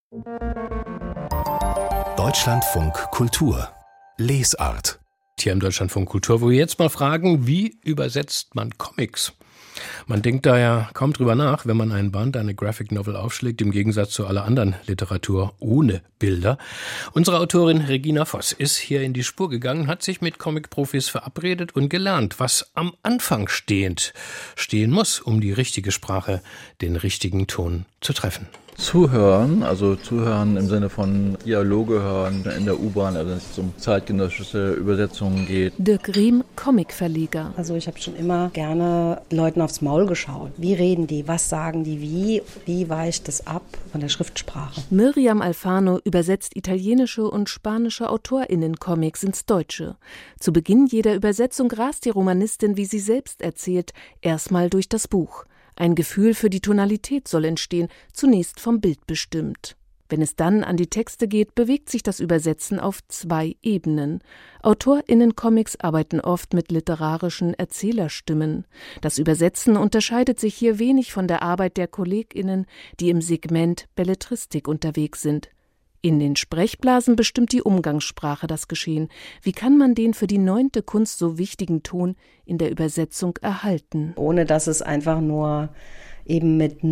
Deutschlandfunk Kultur Lesart. Hier im Deutschlandfunk Kultur, wo wir jetzt mal fragen, wie übersetzt man Comics? Man denkt da ja kaum drüber nach, wenn man einen Band, eine Graphic Novel aufschlägt, im Gegensatz zu aller anderen Literatur ohne Bilder. Unsere Autorin Regina Voss ist hier in die Spur gegangen, hat sich mit Comic-Profis verabredet und gelernt, was am Anfang stehen muss, um die richtige Sprache, den richtigen Ton zu treffen. Zuhören, also zuhören im Sinne von Dialoge hören in der U-Bahn, also wenn es um zeitgenössische Übersetzungen geht. Dirk Riem, Comicverleger. Also ich habe schon immer gerne Leuten aufs Maul geschaut. Wie reden die, was sagen die, wie weicht das ab von der Schriftsprache? Miriam Alfano übersetzt italienische und spanische AutorInnen-Comics ins Deutsche. Zu Beginn jeder Übersetzung rast die Romanistin, wie sie selbst erzählt, erstmal durch das Buch. Ein Gefühl für die Tonalität soll entstehen, zunächst vom Bild bestimmt. Wenn es dann an die Texte geht, bewegt sich das Übersetzen auf 2 Ebenen. AutorInnen-Comics arbeiten oft mit literarischen Erzählerstimmen. Das Übersetzen unterscheidet sich hier wenig von der Arbeit der KollegInnen, die im Segment Belletristik unterwegs sind. In den Sprechblasen bestimmt die Umgangssprache das Geschehen. Wie kann man den für die 9. Kunst so wichtigen Ton in der Übersetzung erhalten? Ohne dass es einfach nur eben mit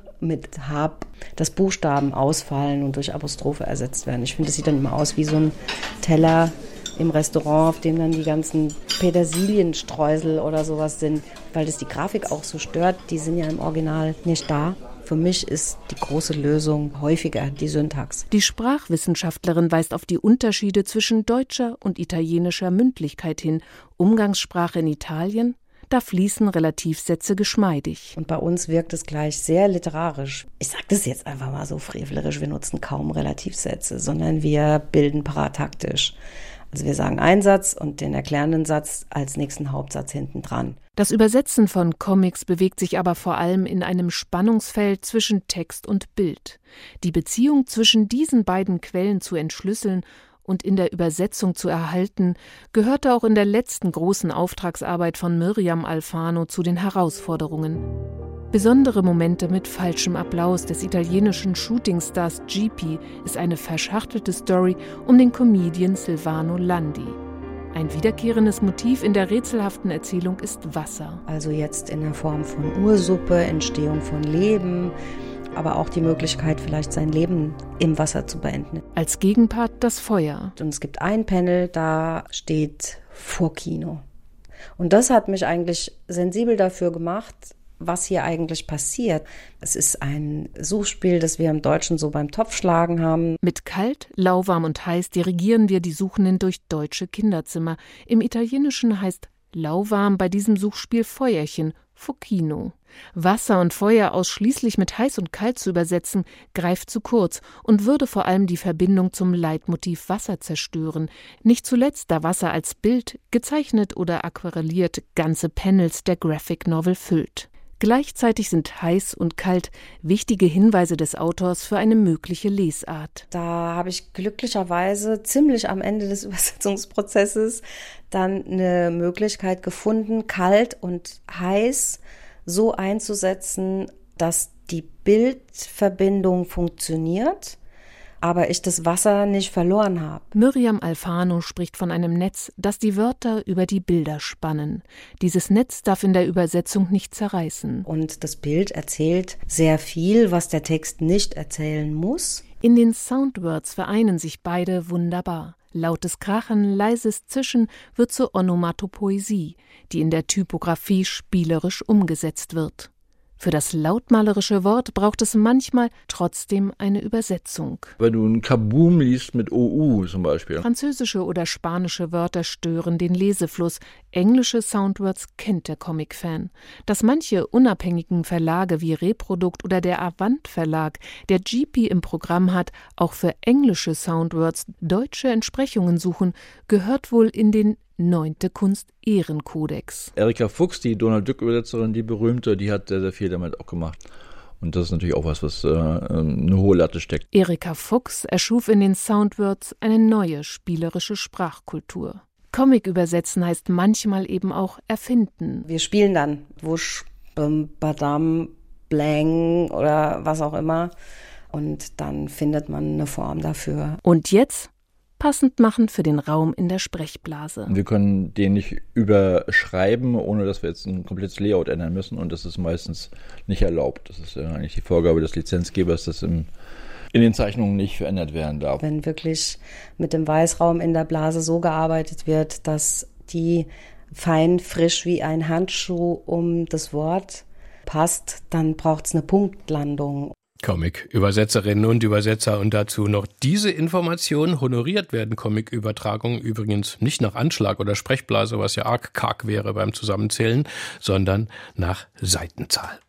Hab, dass Buchstaben ausfallen und durch Apostrophe ersetzt werden. Ich finde, das sieht dann immer aus wie so ein Teller im Restaurant, auf dem dann die ganzen Petersilienstreusel oder sowas sind, weil das die Grafik auch so stört. Die sind ja im Original nicht da. Für mich ist die große Lösung häufiger die Syntax. Die Sprachwissenschaftlerin weist auf die Unterschiede zwischen deutscher und italienischer Mündlichkeit hin. Umgangssprache in Italien, da fließen Relativsätze geschmeidig. Und bei uns wirkt es gleich sehr literarisch. Ich sage das jetzt einfach mal so frevlerisch, wir nutzen kaum Relativsätze, sondern wir bilden parataktisch. Also wir sagen einen Satz und den erklärenden Satz als nächsten Hauptsatz hinten dran. Das Übersetzen von Comics bewegt sich aber vor allem in einem Spannungsfeld zwischen Text und Bild. Die Beziehung zwischen diesen beiden Quellen zu entschlüsseln und in der Übersetzung zu erhalten, gehörte auch in der letzten großen Auftragsarbeit von Miriam Alfano zu den Herausforderungen. Besondere Momente mit falschem Applaus des italienischen Shootingstars GP ist eine verschachtelte Story um den Comedian Silvano Landi. Ein wiederkehrendes Motiv in der rätselhaften Erzählung ist Wasser. Also jetzt in der Form von Ursuppe, Entstehung von Leben, aber auch die Möglichkeit, vielleicht sein Leben im Wasser zu beenden. Als Gegenpart das Feuer. Und es gibt ein Panel, da steht Fuochino. Und das hat mich eigentlich sensibel dafür gemacht, was hier eigentlich passiert. Es ist ein Suchspiel, das wir im Deutschen so beim Topfschlagen haben. Mit kalt, lauwarm und heiß dirigieren wir die Suchenden durch deutsche Kinderzimmer. Im Italienischen heißt lauwarm bei diesem Suchspiel Feuerchen, Fuochino. Wasser und Feuer ausschließlich mit heiß und kalt zu übersetzen, greift zu kurz und würde vor allem die Verbindung zum Leitmotiv Wasser zerstören. Nicht zuletzt, da Wasser als Bild, gezeichnet oder aquarelliert, ganze Panels der Graphic Novel füllt. Gleichzeitig sind heiß und kalt wichtige Hinweise des Autors für eine mögliche Lesart. Da habe ich glücklicherweise ziemlich am Ende des Übersetzungsprozesses dann eine Möglichkeit gefunden, kalt und heiß so einzusetzen, dass die Bildverbindung funktioniert, aber ich das Wasser nicht verloren habe. Miriam Alfano spricht von einem Netz, das die Wörter über die Bilder spannen. Dieses Netz darf in der Übersetzung nicht zerreißen. Und das Bild erzählt sehr viel, was der Text nicht erzählen muss. In den Soundwords vereinen sich beide wunderbar. Lautes Krachen, leises Zischen wird zur Onomatopoesie, die in der Typografie spielerisch umgesetzt wird. Für das lautmalerische Wort braucht es manchmal trotzdem eine Übersetzung. Wenn du ein Kaboom liest mit OU zum Beispiel. Französische oder spanische Wörter stören den Lesefluss. Englische Soundwords kennt der Comic-Fan. Dass manche unabhängigen Verlage wie Reprodukt oder der Avant Verlag, der GP im Programm hat, auch für englische Soundwords deutsche Entsprechungen suchen, gehört wohl in den 9. Kunst Ehrenkodex. Erika Fuchs, die Donald Duck-Übersetzerin, die berühmte, die hat sehr, sehr viel damit auch gemacht. Und das ist natürlich auch was eine hohe Latte steckt. Erika Fuchs erschuf in den Soundwords eine neue spielerische Sprachkultur. Comic übersetzen heißt manchmal eben auch erfinden. Wir spielen dann Wusch, Badam, Blang oder was auch immer. Und dann findet man eine Form dafür. Und jetzt passend machen für den Raum in der Sprechblase. Wir können den nicht überschreiben, ohne dass wir jetzt ein komplettes Layout ändern müssen. Und das ist meistens nicht erlaubt. Das ist ja eigentlich die Vorgabe des Lizenzgebers, dass in den Zeichnungen nicht verändert werden darf. Wenn wirklich mit dem Weißraum in der Blase so gearbeitet wird, dass die fein frisch wie ein Handschuh um das Wort passt, dann braucht es eine Punktlandung. Comic-Übersetzerinnen und Übersetzer und dazu noch diese Information. Honoriert werden Comic-Übertragungen übrigens nicht nach Anschlag oder Sprechblase, was ja arg karg wäre beim Zusammenzählen, sondern nach Seitenzahl.